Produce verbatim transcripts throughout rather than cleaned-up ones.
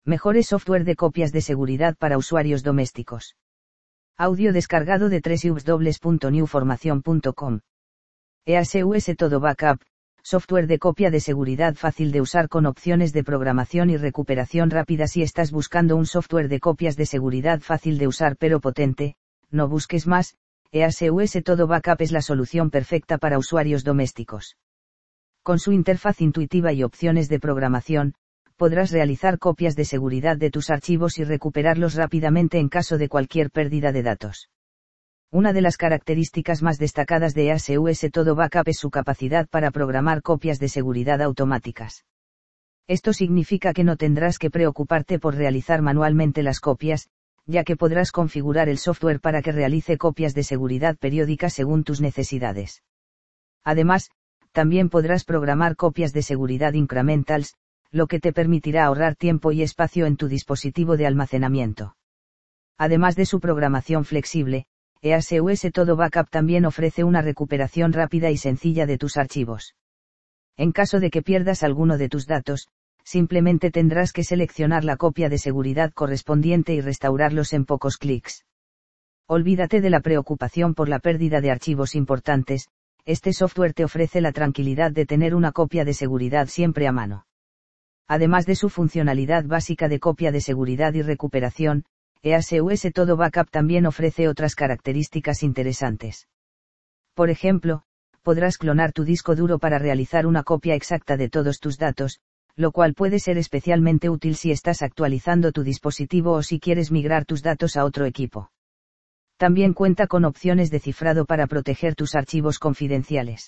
Mejores software de copias de seguridad para usuarios domésticos. Audio descargado de doble u doble u doble u punto new formación punto com. E A S U S Todo Backup, software de copia de seguridad fácil de usar con opciones de programación y recuperación rápida. Si estás buscando un software de copias de seguridad fácil de usar pero potente, no busques más. E A S U S Todo Backup es la solución perfecta para usuarios domésticos. Con su interfaz intuitiva y opciones de programación, podrás realizar copias de seguridad de tus archivos y recuperarlos rápidamente en caso de cualquier pérdida de datos. Una de las características más destacadas de E A S U S Todo Backup es su capacidad para programar copias de seguridad automáticas. Esto significa que no tendrás que preocuparte por realizar manualmente las copias, ya que podrás configurar el software para que realice copias de seguridad periódicas según tus necesidades. Además, también podrás programar copias de seguridad incrementals, lo que te permitirá ahorrar tiempo y espacio en tu dispositivo de almacenamiento. Además de su programación flexible, E A S U S Todo Backup también ofrece una recuperación rápida y sencilla de tus archivos. En caso de que pierdas alguno de tus datos, simplemente tendrás que seleccionar la copia de seguridad correspondiente y restaurarlos en pocos clics. Olvídate de la preocupación por la pérdida de archivos importantes. Este software te ofrece la tranquilidad de tener una copia de seguridad siempre a mano. Además de su funcionalidad básica de copia de seguridad y recuperación, E A S U S Todo Backup también ofrece otras características interesantes. Por ejemplo, podrás clonar tu disco duro para realizar una copia exacta de todos tus datos, lo cual puede ser especialmente útil si estás actualizando tu dispositivo o si quieres migrar tus datos a otro equipo. También cuenta con opciones de cifrado para proteger tus archivos confidenciales.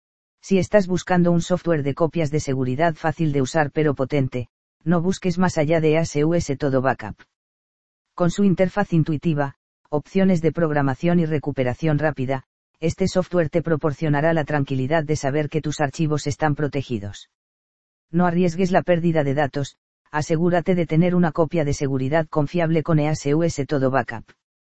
Si estás buscando un software de copias de seguridad fácil de usar pero potente, no busques más allá de E A S U S Todo Backup. Con su interfaz intuitiva, opciones de programación y recuperación rápida, este software te proporcionará la tranquilidad de saber que tus archivos están protegidos. No arriesgues la pérdida de datos, asegúrate de tener una copia de seguridad confiable con E A S U S Todo Backup.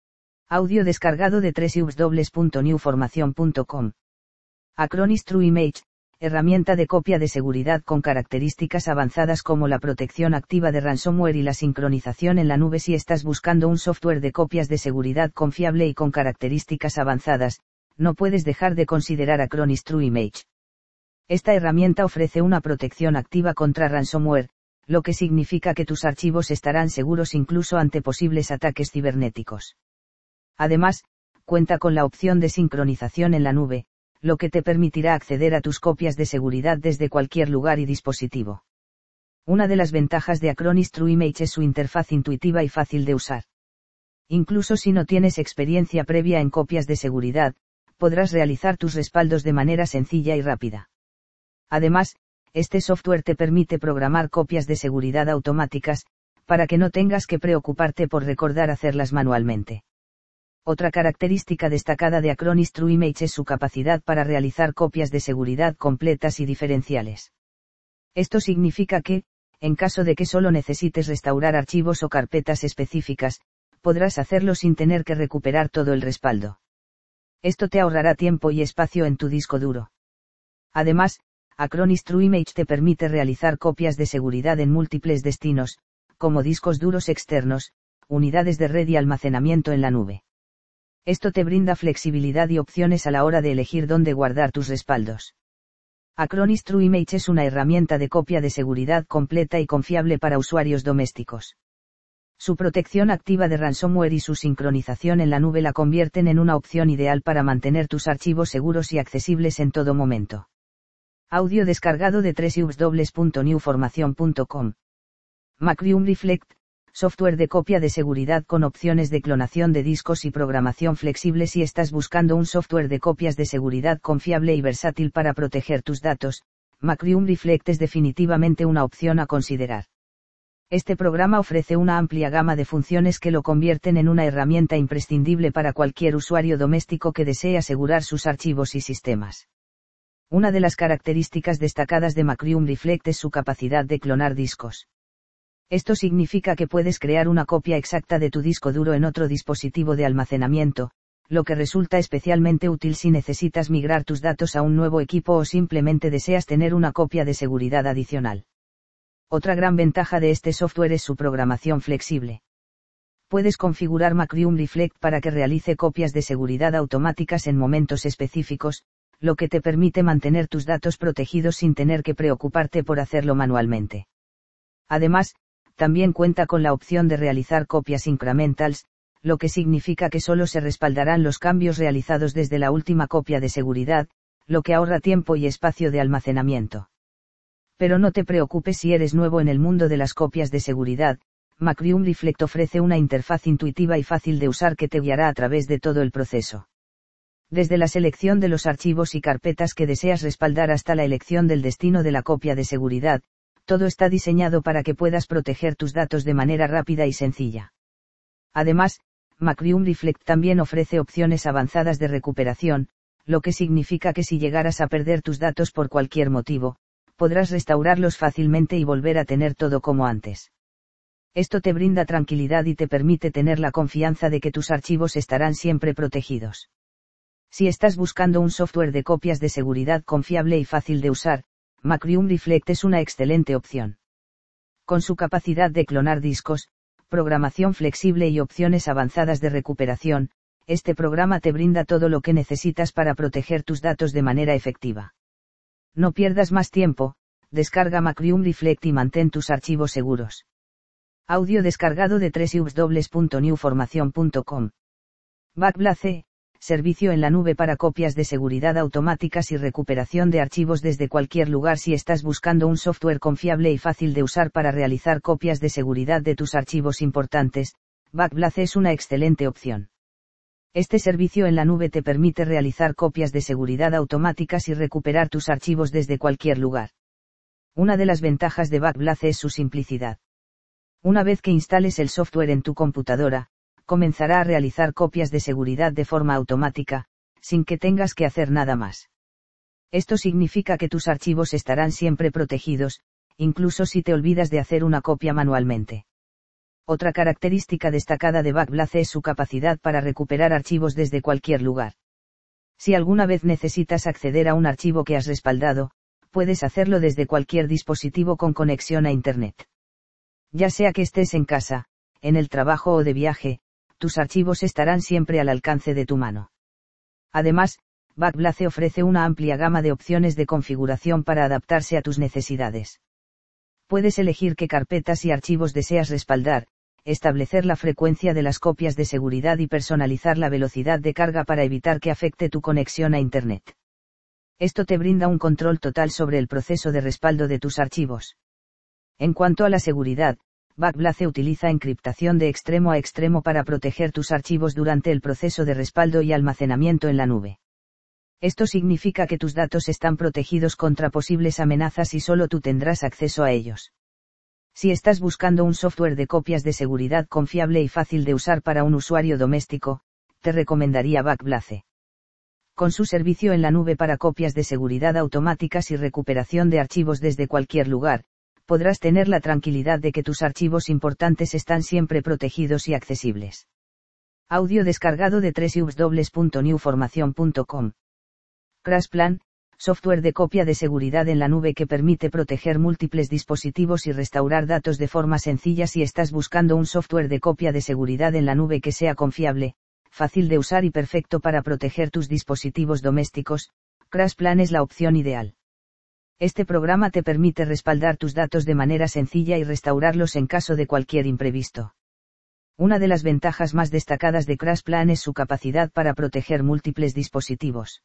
Audio descargado de doble u doble u doble u punto new formación punto com. Acronis True Image, herramienta de copia de seguridad con características avanzadas como la protección activa de ransomware y la sincronización en la nube. Si estás buscando un software de copias de seguridad confiable y con características avanzadas, no puedes dejar de considerar Acronis True Image. Esta herramienta ofrece una protección activa contra ransomware, lo que significa que tus archivos estarán seguros incluso ante posibles ataques cibernéticos. Además, cuenta con la opción de sincronización en la nube, lo que te permitirá acceder a tus copias de seguridad desde cualquier lugar y dispositivo. Una de las ventajas de Acronis True Image es su interfaz intuitiva y fácil de usar. Incluso si no tienes experiencia previa en copias de seguridad, podrás realizar tus respaldos de manera sencilla y rápida. Además, este software te permite programar copias de seguridad automáticas, para que no tengas que preocuparte por recordar hacerlas manualmente. Otra característica destacada de Acronis True Image es su capacidad para realizar copias de seguridad completas y diferenciales. Esto significa que, en caso de que solo necesites restaurar archivos o carpetas específicas, podrás hacerlo sin tener que recuperar todo el respaldo. Esto te ahorrará tiempo y espacio en tu disco duro. Además, Acronis True Image te permite realizar copias de seguridad en múltiples destinos, como discos duros externos, unidades de red y almacenamiento en la nube. Esto te brinda flexibilidad y opciones a la hora de elegir dónde guardar tus respaldos. Acronis True Image es una herramienta de copia de seguridad completa y confiable para usuarios domésticos. Su protección activa de ransomware y su sincronización en la nube la convierten en una opción ideal para mantener tus archivos seguros y accesibles en todo momento. Audio descargado de doble u doble u doble u punto new formación punto com. Macrium Reflect, software de copia de seguridad con opciones de clonación de discos y programación flexible. Si estás buscando un software de copias de seguridad confiable y versátil para proteger tus datos, Macrium Reflect es definitivamente una opción a considerar. Este programa ofrece una amplia gama de funciones que lo convierten en una herramienta imprescindible para cualquier usuario doméstico que desee asegurar sus archivos y sistemas. Una de las características destacadas de Macrium Reflect es su capacidad de clonar discos. Esto significa que puedes crear una copia exacta de tu disco duro en otro dispositivo de almacenamiento, lo que resulta especialmente útil si necesitas migrar tus datos a un nuevo equipo o simplemente deseas tener una copia de seguridad adicional. Otra gran ventaja de este software es su programación flexible. Puedes configurar Macrium Reflect para que realice copias de seguridad automáticas en momentos específicos, lo que te permite mantener tus datos protegidos sin tener que preocuparte por hacerlo manualmente. Además, también cuenta con la opción de realizar copias incrementals, lo que significa que solo se respaldarán los cambios realizados desde la última copia de seguridad, lo que ahorra tiempo y espacio de almacenamiento. Pero no te preocupes si eres nuevo en el mundo de las copias de seguridad, Macrium Reflect ofrece una interfaz intuitiva y fácil de usar que te guiará a través de todo el proceso. Desde la selección de los archivos y carpetas que deseas respaldar hasta la elección del destino de la copia de seguridad, todo está diseñado para que puedas proteger tus datos de manera rápida y sencilla. Además, Macrium Reflect también ofrece opciones avanzadas de recuperación, lo que significa que si llegaras a perder tus datos por cualquier motivo, podrás restaurarlos fácilmente y volver a tener todo como antes. Esto te brinda tranquilidad y te permite tener la confianza de que tus archivos estarán siempre protegidos. Si estás buscando un software de copias de seguridad confiable y fácil de usar, Macrium Reflect es una excelente opción. Con su capacidad de clonar discos, programación flexible y opciones avanzadas de recuperación, este programa te brinda todo lo que necesitas para proteger tus datos de manera efectiva. No pierdas más tiempo, descarga Macrium Reflect y mantén tus archivos seguros. Audio descargado de doble u doble u doble u punto new formación punto com. Backblaze, servicio en la nube para copias de seguridad automáticas y recuperación de archivos desde cualquier lugar. Si estás buscando un software confiable y fácil de usar para realizar copias de seguridad de tus archivos importantes, Backblaze es una excelente opción. Este servicio en la nube te permite realizar copias de seguridad automáticas y recuperar tus archivos desde cualquier lugar. Una de las ventajas de Backblaze es su simplicidad. Una vez que instales el software en tu computadora, comenzará a realizar copias de seguridad de forma automática, sin que tengas que hacer nada más. Esto significa que tus archivos estarán siempre protegidos, incluso si te olvidas de hacer una copia manualmente. Otra característica destacada de Backblaze es su capacidad para recuperar archivos desde cualquier lugar. Si alguna vez necesitas acceder a un archivo que has respaldado, puedes hacerlo desde cualquier dispositivo con conexión a Internet. Ya sea que estés en casa, en el trabajo o de viaje, tus archivos estarán siempre al alcance de tu mano. Además, Backblaze ofrece una amplia gama de opciones de configuración para adaptarse a tus necesidades. Puedes elegir qué carpetas y archivos deseas respaldar, establecer la frecuencia de las copias de seguridad y personalizar la velocidad de carga para evitar que afecte tu conexión a Internet. Esto te brinda un control total sobre el proceso de respaldo de tus archivos. En cuanto a la seguridad, Backblaze utiliza encriptación de extremo a extremo para proteger tus archivos durante el proceso de respaldo y almacenamiento en la nube. Esto significa que tus datos están protegidos contra posibles amenazas y solo tú tendrás acceso a ellos. Si estás buscando un software de copias de seguridad confiable y fácil de usar para un usuario doméstico, te recomendaría Backblaze. Con su servicio en la nube para copias de seguridad automáticas y recuperación de archivos desde cualquier lugar, podrás tener la tranquilidad de que tus archivos importantes están siempre protegidos y accesibles. Audio descargado de doble u doble u doble u punto new formación punto com. CrashPlan, software de copia de seguridad en la nube que permite proteger múltiples dispositivos y restaurar datos de forma sencilla. Si estás buscando un software de copia de seguridad en la nube que sea confiable, fácil de usar y perfecto para proteger tus dispositivos domésticos, CrashPlan es la opción ideal. Este programa te permite respaldar tus datos de manera sencilla y restaurarlos en caso de cualquier imprevisto. Una de las ventajas más destacadas de CrashPlan es su capacidad para proteger múltiples dispositivos.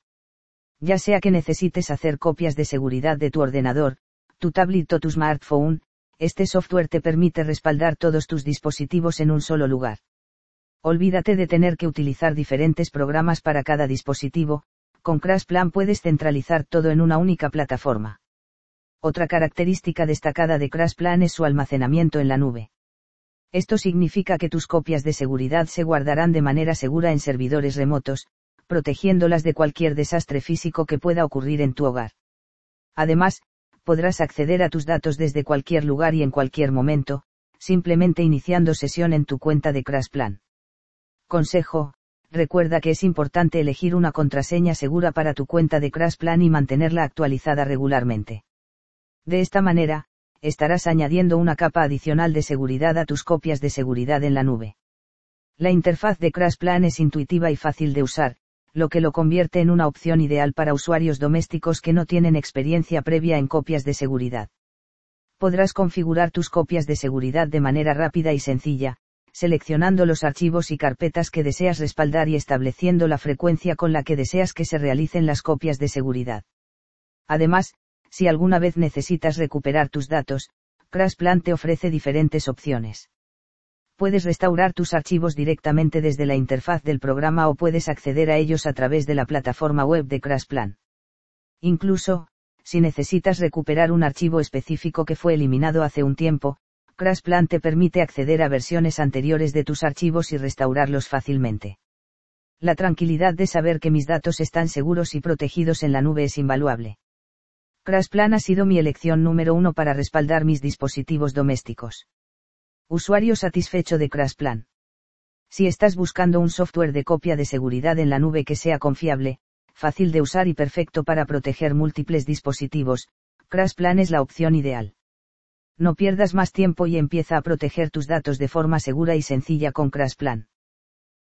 Ya sea que necesites hacer copias de seguridad de tu ordenador, tu tablet o tu smartphone, este software te permite respaldar todos tus dispositivos en un solo lugar. Olvídate de tener que utilizar diferentes programas para cada dispositivo, con CrashPlan puedes centralizar todo en una única plataforma. Otra característica destacada de CrashPlan es su almacenamiento en la nube. Esto significa que tus copias de seguridad se guardarán de manera segura en servidores remotos, protegiéndolas de cualquier desastre físico que pueda ocurrir en tu hogar. Además, podrás acceder a tus datos desde cualquier lugar y en cualquier momento, simplemente iniciando sesión en tu cuenta de CrashPlan. Consejo: recuerda que es importante elegir una contraseña segura para tu cuenta de CrashPlan y mantenerla actualizada regularmente. De esta manera, estarás añadiendo una capa adicional de seguridad a tus copias de seguridad en la nube. La interfaz de CrashPlan es intuitiva y fácil de usar, lo que lo convierte en una opción ideal para usuarios domésticos que no tienen experiencia previa en copias de seguridad. Podrás configurar tus copias de seguridad de manera rápida y sencilla, seleccionando los archivos y carpetas que deseas respaldar y estableciendo la frecuencia con la que deseas que se realicen las copias de seguridad. Además, si alguna vez necesitas recuperar tus datos, CrashPlan te ofrece diferentes opciones. Puedes restaurar tus archivos directamente desde la interfaz del programa o puedes acceder a ellos a través de la plataforma web de CrashPlan. Incluso, si necesitas recuperar un archivo específico que fue eliminado hace un tiempo, CrashPlan te permite acceder a versiones anteriores de tus archivos y restaurarlos fácilmente. La tranquilidad de saber que mis datos están seguros y protegidos en la nube es invaluable. CrashPlan ha sido mi elección número uno para respaldar mis dispositivos domésticos. Usuario satisfecho de CrashPlan. Si estás buscando un software de copia de seguridad en la nube que sea confiable, fácil de usar y perfecto para proteger múltiples dispositivos, CrashPlan es la opción ideal. No pierdas más tiempo y empieza a proteger tus datos de forma segura y sencilla con CrashPlan.